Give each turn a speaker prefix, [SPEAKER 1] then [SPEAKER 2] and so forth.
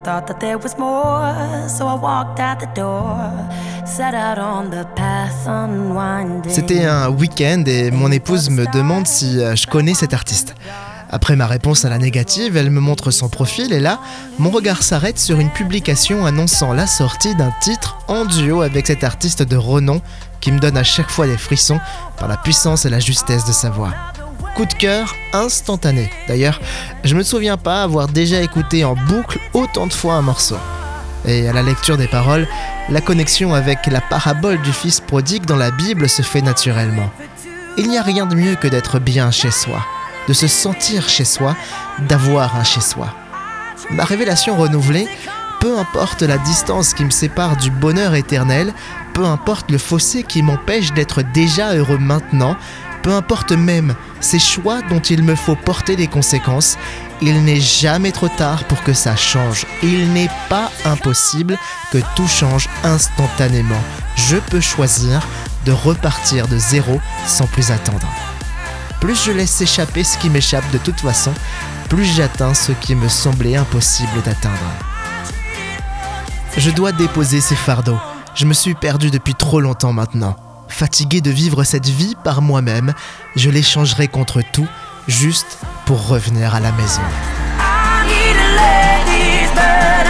[SPEAKER 1] Thought that there was more, so I walked out the door, set out on the path unwinding.
[SPEAKER 2] C'était un week-end et mon épouse me demande si je connais cet artiste. Après ma réponse à la négative, elle me montre son profil et là, mon regard s'arrête sur une publication annonçant la sortie d'un titre en duo avec cet artiste de renom qui me donne à chaque fois des frissons par la puissance et la justesse de sa voix. Coup de cœur instantané. D'ailleurs, je me souviens pas avoir déjà écouté en boucle autant de fois un morceau. Et à la lecture des paroles, la connexion avec la parabole du fils prodigue dans la Bible se fait naturellement. Il n'y a rien de mieux que d'être bien chez soi, de se sentir chez soi, d'avoir un chez soi. Ma révélation renouvelée, peu importe la distance qui me sépare du bonheur éternel, peu importe le fossé qui m'empêche d'être déjà heureux maintenant, peu importe même ces choix dont il me faut porter les conséquences, il n'est jamais trop tard pour que ça change. Il n'est pas impossible que tout change instantanément. Je peux choisir de repartir de zéro sans plus attendre. Plus je laisse s'échapper ce qui m'échappe de toute façon, plus j'atteins ce qui me semblait impossible d'atteindre. Je dois déposer ces fardeaux. Je me suis perdu depuis trop longtemps maintenant. Fatigué de vivre cette vie par moi-même, je l'échangerai contre tout, juste pour revenir à la maison.